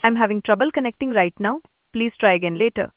I'm having trouble connecting right now. Please try again later.